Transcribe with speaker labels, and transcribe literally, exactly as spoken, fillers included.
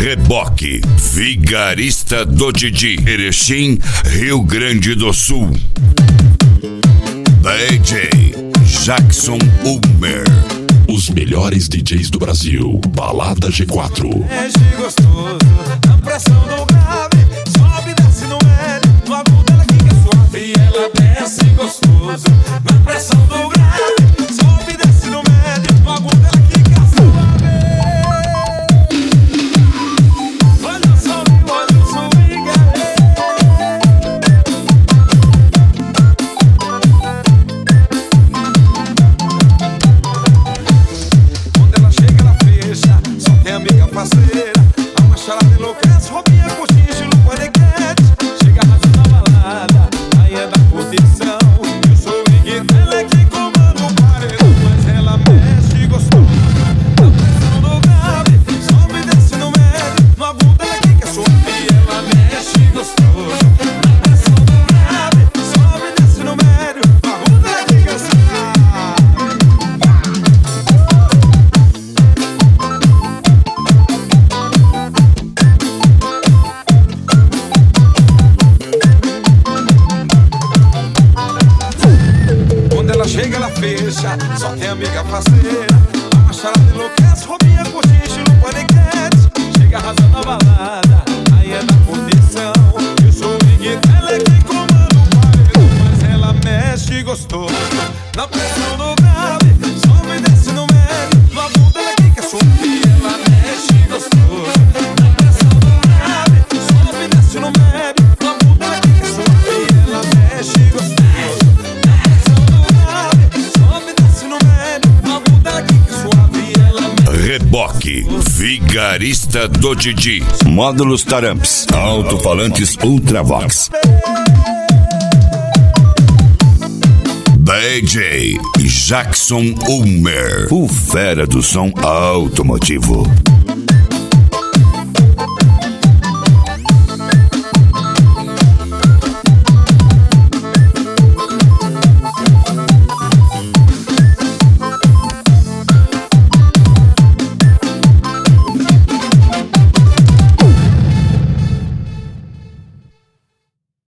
Speaker 1: Reboque, Vigarista do Didi, Erechim, Rio Grande do Sul. D J Jackson Ulmer.
Speaker 2: Os melhores D Js do Brasil. Balada G quatro.
Speaker 3: Mexe gostoso, na pressão do grave, sobe e desce no médio, no agudo ela fica suave. E ela desce gostoso, na pressão do grave, sobe e desce no médio, no agudo ela fica suave. Olha o som, olha o som, amiga parceira, a uma charada enlouquece, roubinha, coxinha, estilo paniquete. Chega arrasando a balada, aí é da posição. Eu sou o Ig, ela é que comanda o paredão. Mas ela mexe gostoso, na pressão do grave, sobe e desce no médio, no agudo ela que quer subir. Ela mexe gostoso, na pressão do grave, sobe e desce no médio, no agudo ela que quer subir. Chega, ela fecha, só tem amiga parceira. A uma charada enlouquece, roubinha, coxinha, estilo paniquete. Chega arrasando a balada, aí é da condição. Eu sou o Ig, ela é quem comanda o paredão. Mas ela mexe gostoso, na pressão do grave, sobe e desce no médio, no agudo ela é quem quer subir. Ela mexe gostoso, na pressão do grave, sobe e desce no médio, no agudo ela é quem quer subir. Ela mexe gostoso.
Speaker 1: Reboque, Vigarista do Didi. Módulos Taramps, alto-falantes Ultravox. D J Jackson Ulmer, o fera do som automotivo.